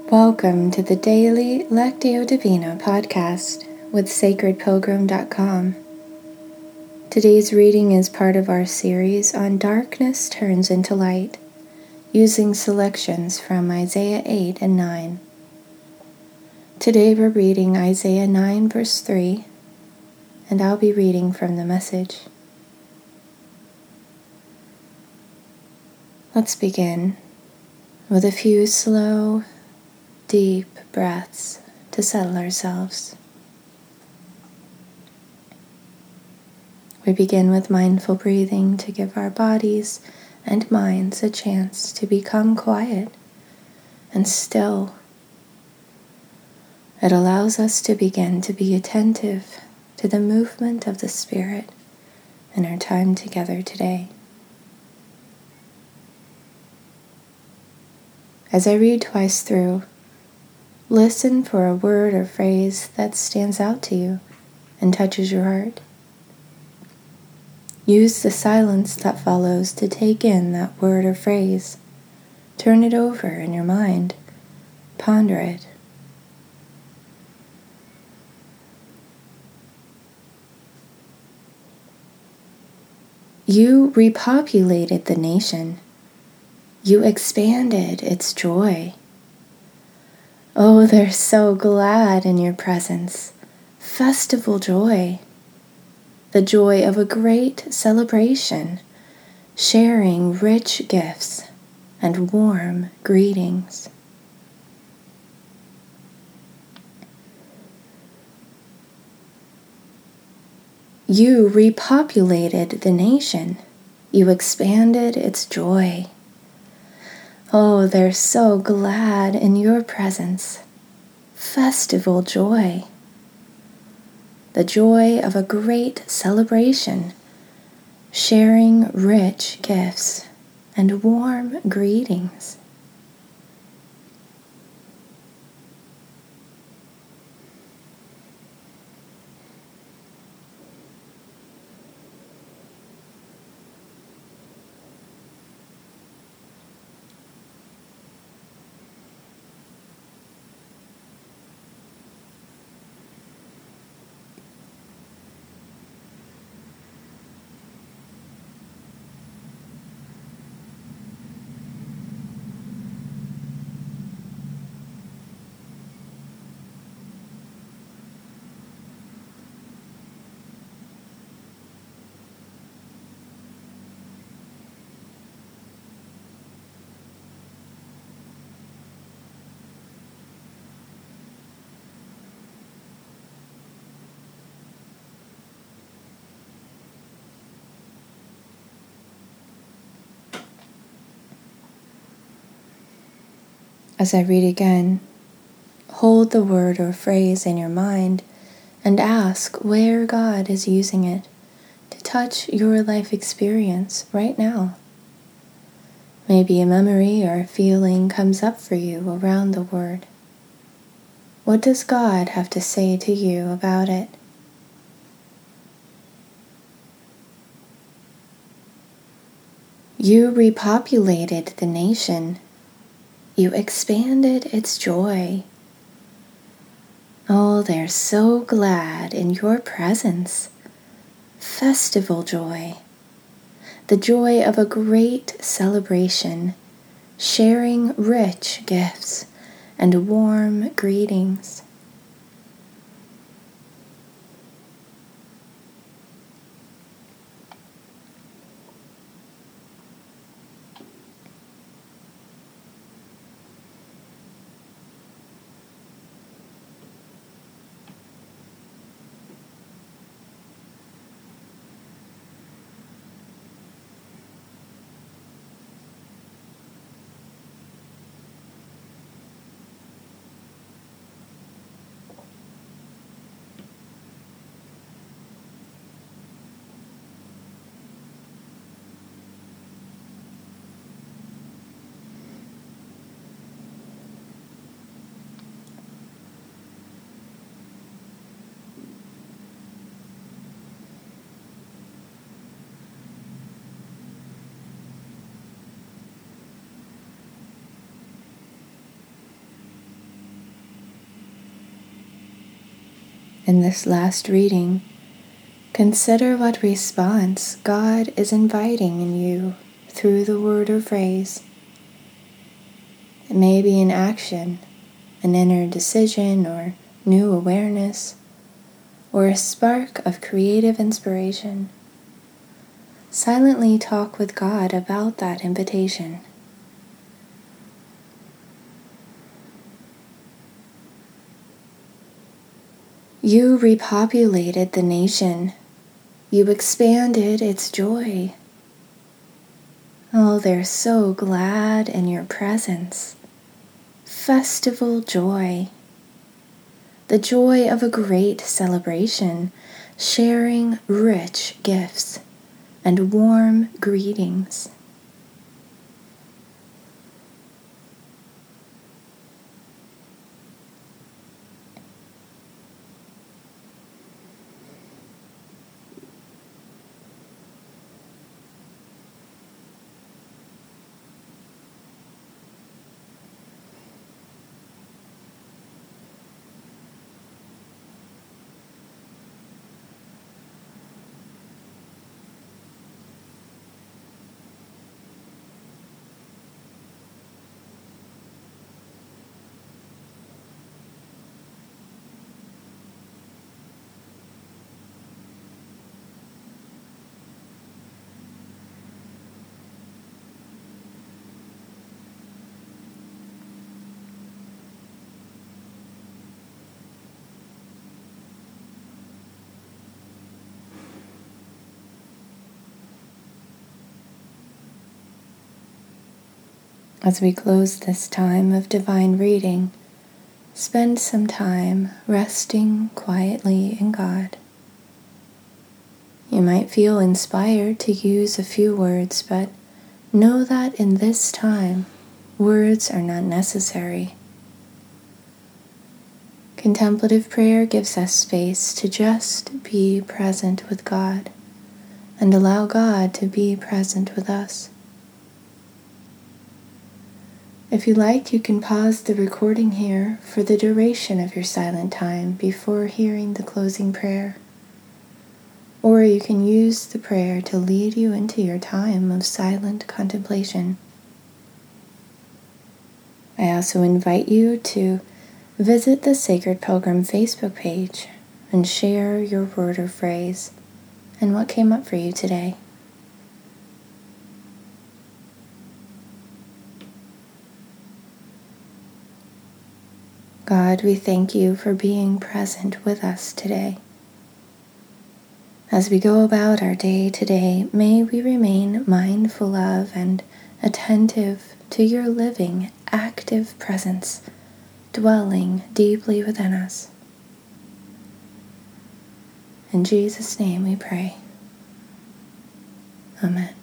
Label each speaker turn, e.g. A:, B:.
A: Welcome to the Daily Lectio Divina podcast with sacredpilgrim.com. Today's reading is part of our series on Darkness Turns into Light, using selections from Isaiah 8 and 9. Today we're reading Isaiah 9 verse 3, and I'll be reading from the Message. Let's begin with a few slow, deep breaths to settle ourselves. We begin with mindful breathing to give our bodies and minds a chance to become quiet and still. It allows us to begin to be attentive to the movement of the Spirit in our time together today. As I read twice through, listen for a word or phrase that stands out to you and touches your heart. Use the silence that follows to take in that word or phrase. Turn it over in your mind. Ponder it. You repopulated the nation. You expanded its joy. Oh, they're so glad in your presence. Festival joy. The joy of a great celebration, sharing rich gifts and warm greetings. You repopulated the nation. You expanded its joy. Oh, they're so glad in your presence. Festival joy. The joy of a great celebration, sharing rich gifts and warm greetings. As I read again, hold the word or phrase in your mind and ask where God is using it to touch your life experience right now. Maybe a memory or a feeling comes up for you around the word. What does God have to say to you about it? You repopulated the nation. You expanded its joy. Oh, they're so glad in your presence. Festival joy. The joy of a great celebration, sharing rich gifts and warm greetings. In this last reading, consider what response God is inviting in you through the word or phrase. It may be an action, an inner decision, or new awareness, or a spark of creative inspiration. Silently talk with God about that invitation. You repopulated the nation. You expanded its joy. Oh, they're so glad in your presence. Festival joy. The joy of a great celebration, sharing rich gifts and warm greetings. As we close this time of divine reading, spend some time resting quietly in God. You might feel inspired to use a few words, but know that in this time, words are not necessary. Contemplative prayer gives us space to just be present with God and allow God to be present with us. If you like, you can pause the recording here for the duration of your silent time before hearing the closing prayer. Or you can use the prayer to lead you into your time of silent contemplation. I also invite you to visit the Sacred Pilgrim Facebook page and share your word or phrase and what came up for you today. God, we thank you for being present with us today. As we go about our day today, may we remain mindful of and attentive to your living, active presence, dwelling deeply within us. In Jesus' name we pray. Amen.